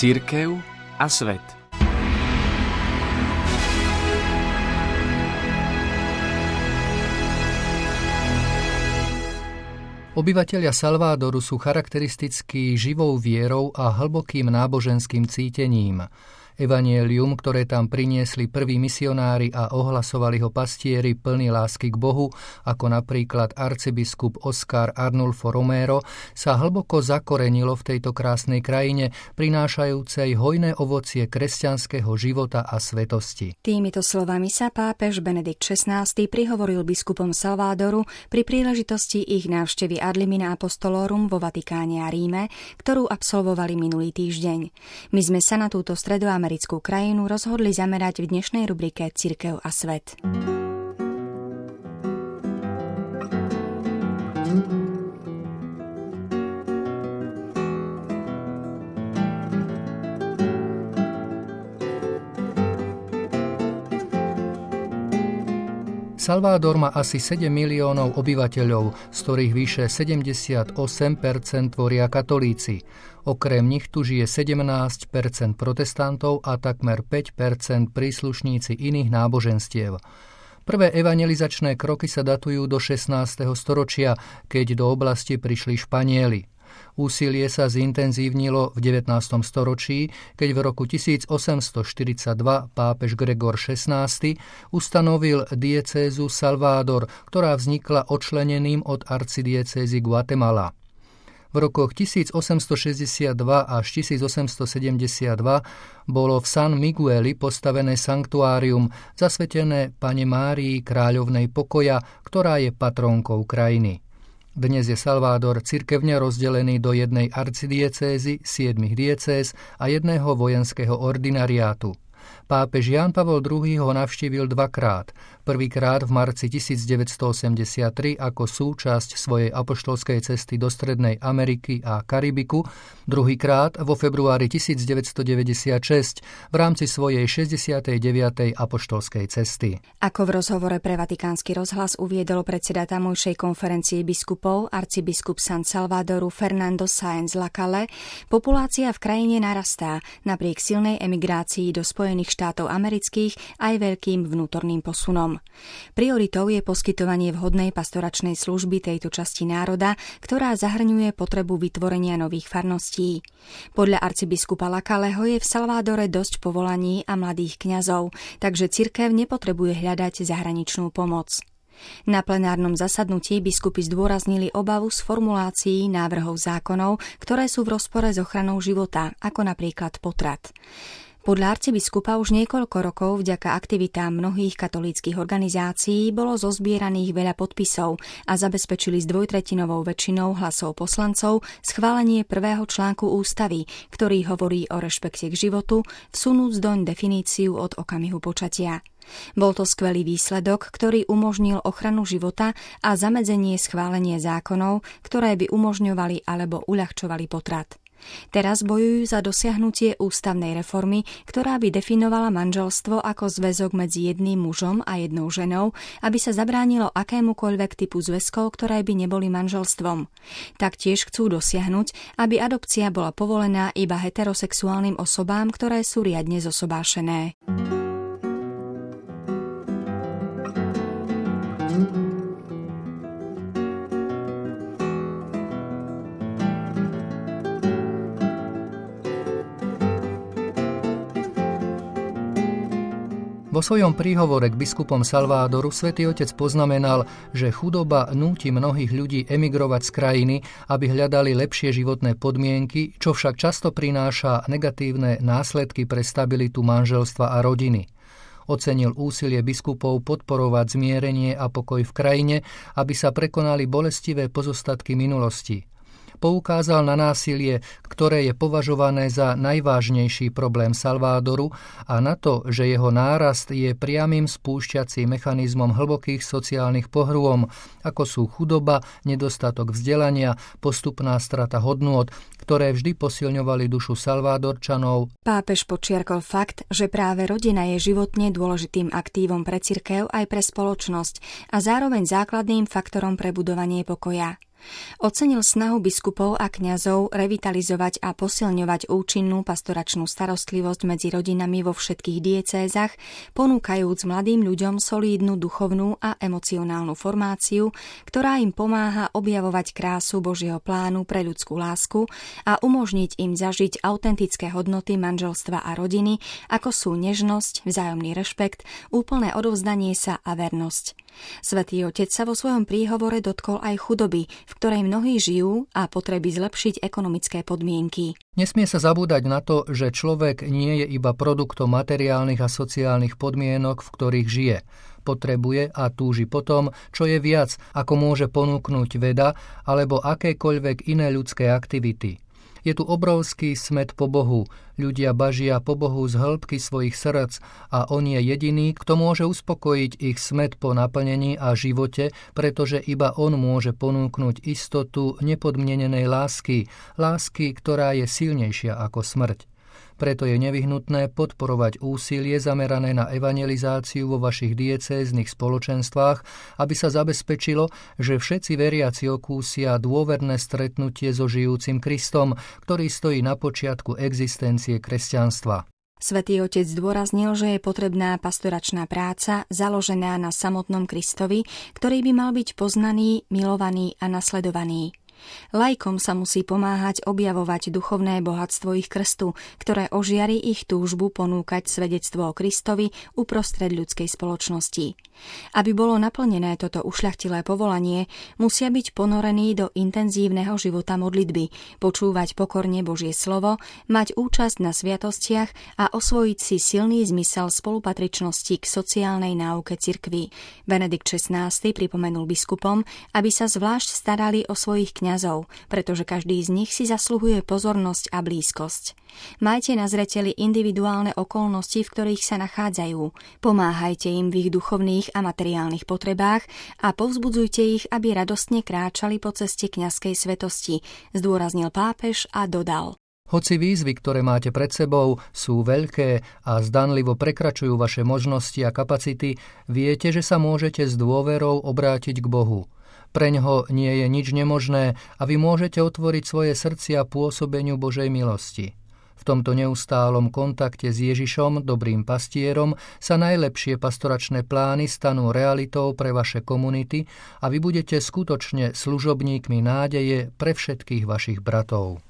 Cirkev a svet. Obyvatelia Salvadoru sú charakteristickí živou vierou a hlbokým náboženským cítením. Evanjelium, ktoré tam priniesli prví misionári a ohlasovali ho pastieri plní lásky k Bohu, ako napríklad arcibiskup Oscar Arnulfo Romero, sa hlboko zakorenilo v tejto krásnej krajine, prinášajúcej hojné ovocie kresťanského života a svetosti. Týmito slovami sa pápež Benedikt XVI prihovoril biskupom Salvadoru pri príležitosti ich návštevy Ad limina apostolorum vo Vatikáne a Ríme, ktorú absolvovali minulý týždeň. My sme sa na túto stredoamerickú krajinu rozhodli zamerať v dnešnej rubrike Cirkev a svet. Salvador má asi 7 miliónov obyvateľov, z ktorých vyše 78% tvoria katolíci. Okrem nich tu žije 17% protestantov a takmer 5% príslušníci iných náboženstiev. Prvé evangelizačné kroky sa datujú do 16. storočia, keď do oblasti prišli Španieli. Úsilie sa zintenzívnilo v 19. storočí, keď v roku 1842 pápež Gregor XVI ustanovil diecézu Salvador, ktorá vznikla odčleneným od arcidiecézy Guatemala. V rokoch 1862 až 1872 bolo v San Migueli postavené sanktuárium zasvetené Panne Márii kráľovnej pokoja, ktorá je patrónkou krajiny. Dnes je Salvador cirkevne rozdelený do jednej arcidiecézy, 7 diecéz a jedného vojenského ordinariátu. Pápež Ján Pavol II ho navštívil dvakrát. Prvýkrát v marci 1983 ako súčasť svojej apoštolskej cesty do Strednej Ameriky a Karibiku, druhýkrát vo februári 1996 v rámci svojej 69. apoštolskej cesty. Ako v rozhovore pre Vatikánsky rozhlas uviedol predseda tamojšej konferencie biskupov arcibiskup San Salvadoru Fernando Sáenz Lacalle, populácia v krajine narastá napriek silnej emigrácii do Spojených štátov amerických aj veľkým vnútorným posunom. Prioritou je poskytovanie vhodnej pastoračnej služby tejto časti národa, ktorá zahrňuje potrebu vytvorenia nových farností. Podľa arcibiskupa Lacalleho je v Salvadore dosť povolaní a mladých kňazov, takže cirkev nepotrebuje hľadať zahraničnú pomoc. Na plenárnom zasadnutí biskupy zdôraznili obavu z formulácií návrhov zákonov, ktoré sú v rozpore s ochranou života, ako napríklad potrat. Podľa arcibiskupa už niekoľko rokov vďaka aktivitám mnohých katolíckych organizácií bolo zozbieraných veľa podpisov a zabezpečili s dvojtretinovou väčšinou hlasov poslancov schválenie prvého článku ústavy, ktorý hovorí o rešpekte k životu, vsunúc doň definíciu od okamihu počatia. Bol to skvelý výsledok, ktorý umožnil ochranu života a zamedzenie schválenie zákonov, ktoré by umožňovali alebo uľahčovali potrat. Teraz bojujú za dosiahnutie ústavnej reformy, ktorá by definovala manželstvo ako zväzok medzi jedným mužom a jednou ženou, aby sa zabránilo akémukoľvek typu zväzkov, ktoré by neboli manželstvom. Taktiež chcú dosiahnuť, aby adopcia bola povolená iba heterosexuálnym osobám, ktoré sú riadne zosobášené. Vo svojom príhovore k biskupom Salvadoru Svätý Otec poznamenal, že chudoba núti mnohých ľudí emigrovať z krajiny, aby hľadali lepšie životné podmienky, čo však často prináša negatívne následky pre stabilitu manželstva a rodiny. Ocenil úsilie biskupov podporovať zmierenie a pokoj v krajine, aby sa prekonali bolestivé pozostatky minulosti. Poukázal na násilie, ktoré je považované za najvážnejší problém Salvadoru a na to, že jeho nárast je priamym spúšťacím mechanizmom hlbokých sociálnych pohrôm, ako sú chudoba, nedostatok vzdelania, postupná strata hodnôt, ktoré vždy posilňovali dušu Salvadorčanov. Pápež podčiarkol fakt, že práve rodina je životne dôležitým aktívom pre cirkev aj pre spoločnosť a zároveň základným faktorom pre budovanie pokoja. Ocenil snahu biskupov a kňazov revitalizovať a posilňovať účinnú pastoračnú starostlivosť medzi rodinami vo všetkých diecézach, ponúkajúc mladým ľuďom solídnu duchovnú a emocionálnu formáciu, ktorá im pomáha objavovať krásu Božieho plánu pre ľudskú lásku a umožniť im zažiť autentické hodnoty manželstva a rodiny, ako sú nežnosť, vzájomný rešpekt, úplné odovzdanie sa a vernosť. Svätý Otec sa vo svojom príhovore dotkol aj chudoby, v ktorej mnohí žijú, a potreby zlepšiť ekonomické podmienky. Nesmie sa zabúdať na to, že človek nie je iba produktom materiálnych a sociálnych podmienok, v ktorých žije. Potrebuje a túži potom, čo je viac, ako môže ponúknuť veda alebo akékoľvek iné ľudské aktivity. Je tu obrovský smäd po Bohu. Ľudia bažia po Bohu z hĺbky svojich srdc a on je jediný, kto môže uspokojiť ich smäd po naplnení a živote, pretože iba on môže ponúknuť istotu nepodmienenej lásky, ktorá je silnejšia ako smrť. Preto je nevyhnutné podporovať úsilie zamerané na evangelizáciu vo vašich diecéznych spoločenstvách, aby sa zabezpečilo, že všetci veriaci okúsia dôverné stretnutie so žijúcim Kristom, ktorý stojí na počiatku existencie kresťanstva. Svätý Otec zdôraznil, že je potrebná pastoračná práca založená na samotnom Kristovi, ktorý by mal byť poznaný, milovaný a nasledovaný. Laikom sa musí pomáhať objavovať duchovné bohatstvo ich krstu, ktoré ožiari ich túžbu ponúkať svedectvo o Kristovi uprostred ľudskej spoločnosti. Aby bolo naplnené toto ušľachtilé povolanie, musia byť ponorení do intenzívneho života modlitby, počúvať pokorne Božie slovo, mať účasť na sviatostiach a osvojiť si silný zmysel spolupatričnosti k sociálnej náuke cirkvi. Benedikt XVI pripomenul biskupom, aby sa zvlášť starali o svojich kňazov, pretože každý z nich si zasluhuje pozornosť a blízkosť. Majte na zreteli individuálne okolnosti, v ktorých sa nachádzajú. Pomáhajte im v ich duchovných a materiálnych potrebách a povzbudzujte ich, aby radostne kráčali po ceste kňazskej svetosti, zdôraznil pápež a dodal: Hoci výzvy, ktoré máte pred sebou, sú veľké a zdanlivo prekračujú vaše možnosti a kapacity, viete, že sa môžete s dôverou obrátiť k Bohu. Preňho nie je nič nemožné a vy môžete otvoriť svoje srdcia pôsobeniu Božej milosti. V tomto neustálom kontakte s Ježišom, dobrým pastierom, sa najlepšie pastoračné plány stanú realitou pre vaše komunity a vy budete skutočne služobníkmi nádeje pre všetkých vašich bratov.